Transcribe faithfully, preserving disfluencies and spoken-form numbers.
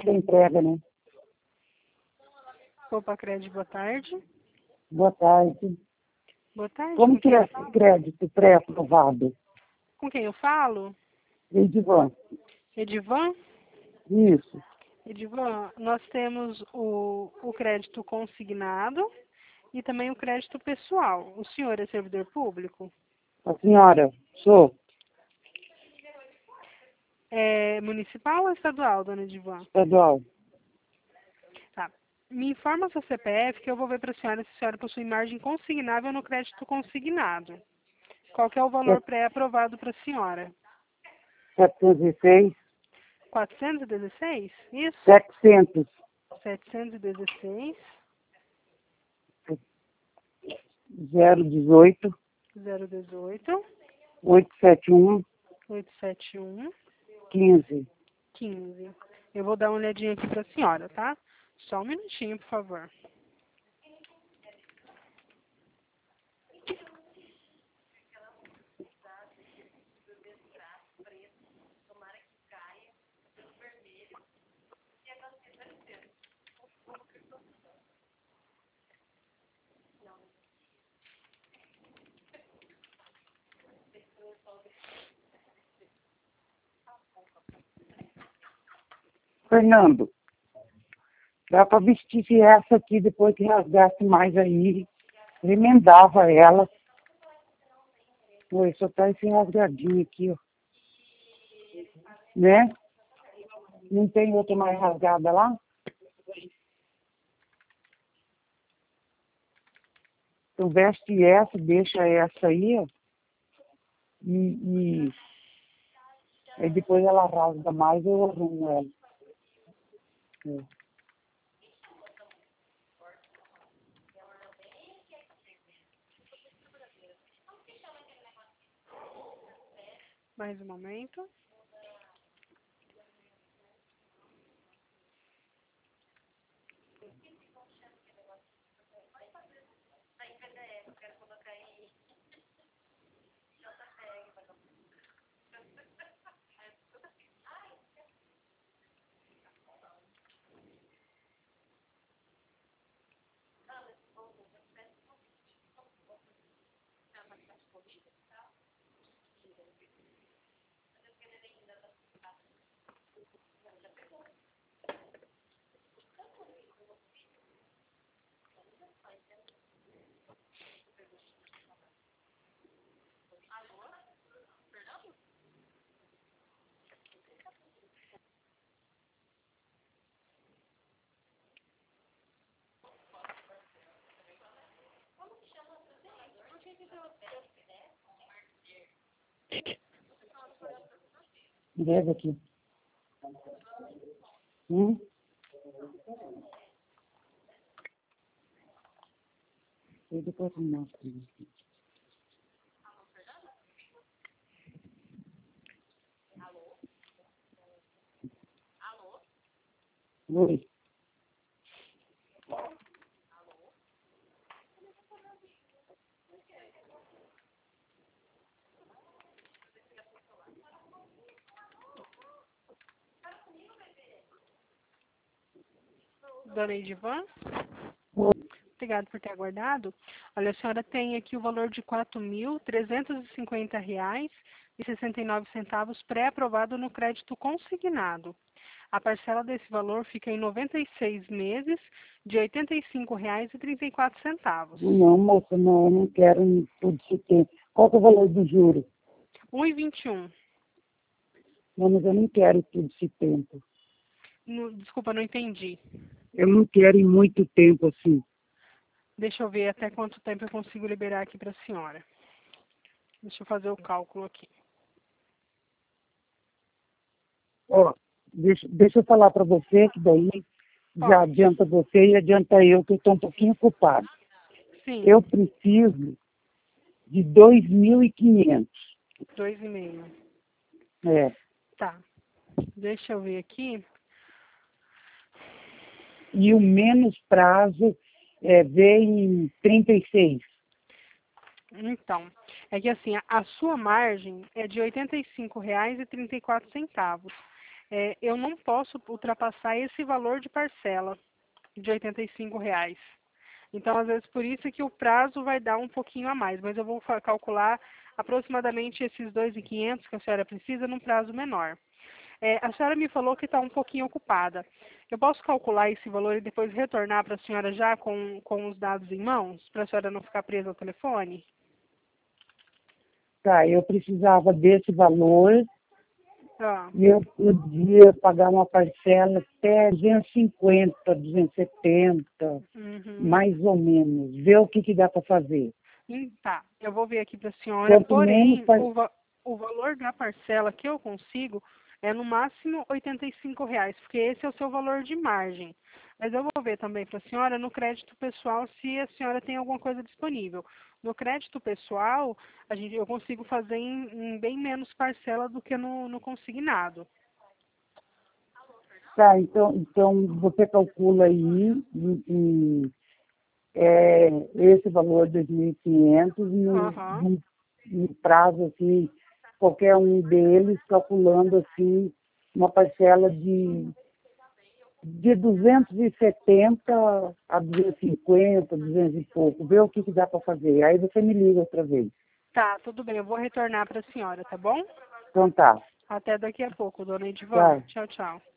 que da entrega, né? Opa, crédito, boa tarde. Boa tarde. Boa tarde. Como com que quem é eu esse falo? crédito pré-aprovado? Com quem eu falo? Edivan. Edivan? Isso. Edivan, nós temos o, o crédito consignado e também o crédito pessoal. O senhor é servidor público? A senhora, sou É municipal ou estadual, dona Edivan? estadual. Tá. Me informa seu C P F que eu vou ver para a senhora se a senhora possui margem consignável no crédito consignado. Qual que é o valor pré-aprovado para a senhora? setecentos e seis, quatrocentos e dezesseis? Isso? setecentos, setecentos e dezesseis, zero dezoito, zero dezoito, oitocentos e setenta e um, oitocentos e setenta e um, quinze. quinze. Eu vou dar uma olhadinha aqui para a senhora, tá? Só um minutinho, por favor. Fernando, dá para vestir essa aqui depois que rasgasse mais aí, remendava ela. Oi, só tá esse rasgadinho aqui, ó. Né? Não tem outra mais rasgada lá? Então veste essa, deixa essa aí, ó. E, e aí depois ela rasga mais, eu arrumo ela. É. Mais um momento. Leva aqui. Hum? E depois eu mostro aqui. Oi. Dona Edivan? Oi. Obrigada por ter aguardado. Olha, a senhora tem aqui o valor de quatro mil trezentos e cinquenta reais e sessenta e nove centavos pré-aprovado no crédito consignado. A parcela desse valor fica em noventa e seis meses de oitenta e cinco reais e trinta e quatro centavos. Não, moça, não, eu não quero tudo isso tempo. Qual que é o valor do juro? um e vinte e um. Não, mas eu não quero tudo esse tempo. No, desculpa, não entendi. Eu não quero em muito tempo assim. Deixa eu ver até quanto tempo eu consigo liberar aqui para a senhora. Deixa eu fazer o cálculo aqui. Ó, deixa, deixa eu falar para você que daí já Pode. adianta você e adianta eu, que eu estou um pouquinho ocupado. Sim, Eu preciso de dois mil e quinhentos. dois e meio. É. Tá. Deixa eu ver aqui. E o menos prazo é, vem em trinta e seis. Então, é que assim, a, a sua margem é de oitenta e cinco reais e trinta e quatro centavos. é, eu não posso ultrapassar esse valor de parcela de oitenta e cinco reais. Então, às vezes, por isso que o prazo vai dar um pouquinho a mais, mas eu vou fa- calcular aproximadamente esses dois mil e quinhentos que a senhora precisa num prazo menor. É, a senhora me falou que está um pouquinho ocupada. Eu posso calcular esse valor e depois retornar para a senhora já com, com os dados em mãos, para a senhora não ficar presa ao telefone? Tá, eu precisava desse valor Ah, e eu podia pagar uma parcela até duzentos e cinquenta, duzentos e setenta, uhum. mais ou menos. Ver o que, que dá para fazer. Hum, Tá, eu vou ver aqui para a senhora, Quanto menos, porém, par- o, va- o valor da parcela que eu consigo é no máximo oitenta e cinco reais, porque esse é o seu valor de margem. Mas eu vou ver também para a senhora no crédito pessoal se a senhora tem alguma coisa disponível. No crédito pessoal, a gente, eu consigo fazer em, em bem menos parcela do que no, no consignado. tá, então, então você calcula aí em, em, é, esse valor de dois mil e quinhentos no, Aham. no, no prazo, assim, qualquer um deles, calculando, assim, uma parcela de, de duzentos e setenta a duzentos e cinquenta, duzentos e pouco, ver o que, que dá para fazer. Aí você me liga outra vez. Tá, tudo bem, eu vou retornar para a senhora, tá bom? Então tá, Até daqui a pouco, dona Edivan. tá. Tchau, tchau.